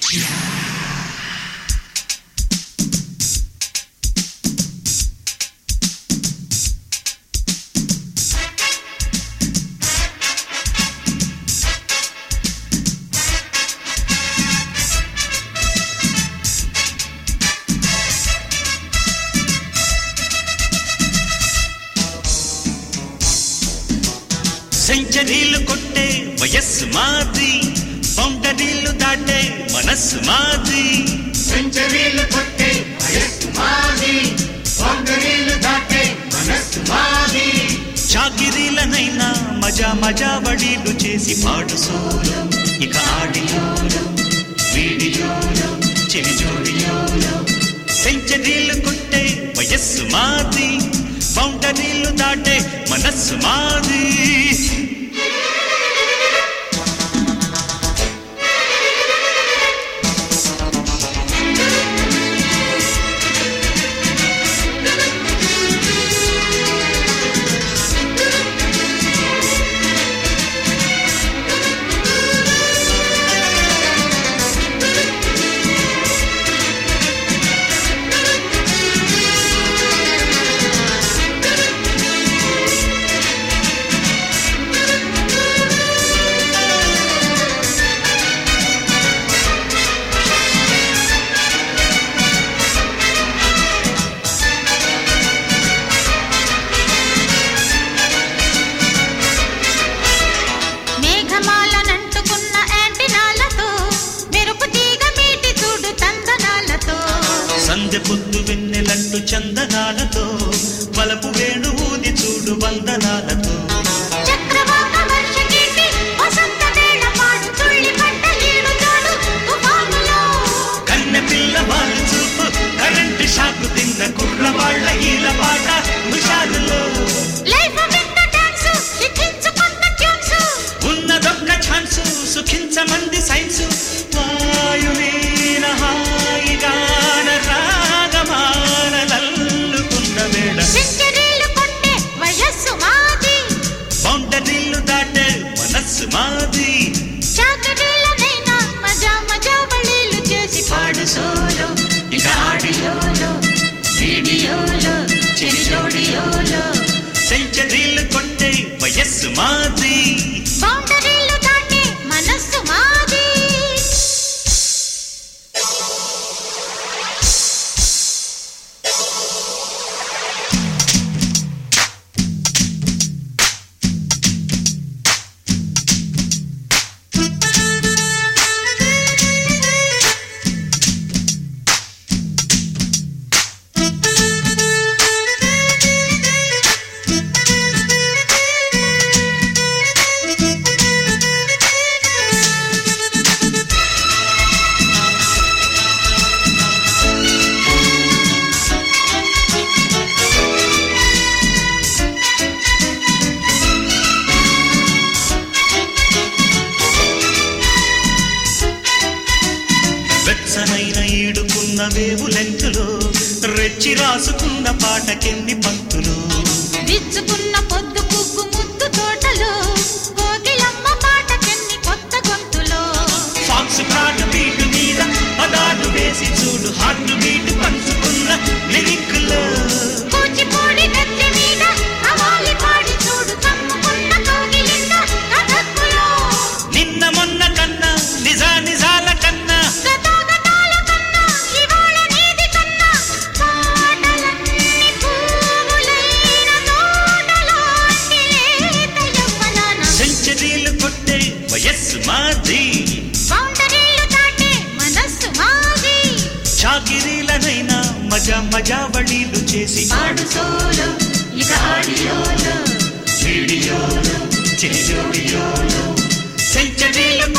సెంచరీలు కొట్టే వయస్సు మాది, బౌండరీలు దాటే మనస్సు మాది. సెంచరీలు కొట్టే వయస్సు మాది, బౌండరీలు దాటే మనస్సు మాది. చాకిరీలనైనా మజా మజా వడీలు చేసి పాడు సోలో, ఇక ఆడియోలో వీడియోలో చెవి జోడియోలో. సెంచరీలు కొట్టే వయస్సు మాది, బౌండరీలు దాటే మనస్సు మాది. సంధ్య పొద్దు వెన్నెలంటూ చందనాలతో, వలపు వేణు ఊది చూడు వందనాలతో. కన్నె పిల్ల వాళ్ళు చూపు, కరెంటు షాకు తిన్న కుర్రవాళ్ళ ఈల పాట హుషారులో. ఉన్నదొక్క ఛాన్సు, సుఖించమంది సైన్సు. వాయువీన హాయిగాన రాగమాలల్లుకున్న వేళ. సెంచరీలు కొట్టే వయస్సు మాది, బౌండరీలు దాటే మనస్సు మాది. చాకరీలనైనా మజా మజా వళీలు చేసి పాడు సోలో, ఇక ఆడియోలో వీడియోలో చెవి జోడియోలో. సెంచరీలు కొట్టే వయస్సు మాది, బౌండరీలు దాటే మనస్సు మాది. వెచ్చనైన ఈడుకున్న వేవు లెంకులో, రెచ్చి రాసుకున్న పాటకెన్ని పంక్తులు. విచ్చుకున్న పొద్దు పువ్వు ముద్దు తోటలో, కోకిలమ్మ పాటకెన్ని కొత్త గొంతులో. ఫాక్స్ ప్రాణ బీటు మీద పదాలు వేసి చూడు, హార్ట్ బీటు పంచుకున్న లిరిక్లో. కూచిపూడి గద్దె మీద కవాలి పాడి చూడు, కమ్ముకున్న కోగిలింద కథక్కులో. నిన్న మొన్న కన్నా నిజాల కన్నా, గతాగతాల కన్నా ఇవాళ నీది కన్నా, పాటలన్నీ పువ్వులైన తోటలాంటి లేత యవ్వనాన. సెంచరీలు కొట్టే వయస్సు మాది, బౌండరీలు దాటే మనస్సు మాది. చాకిరీలనైనా మజా మజా వళీలు చేసి పాడు సోలో, ఇక ఆడియోలో వీడియోలో చెవి జోడియోలో. సెంచరీలు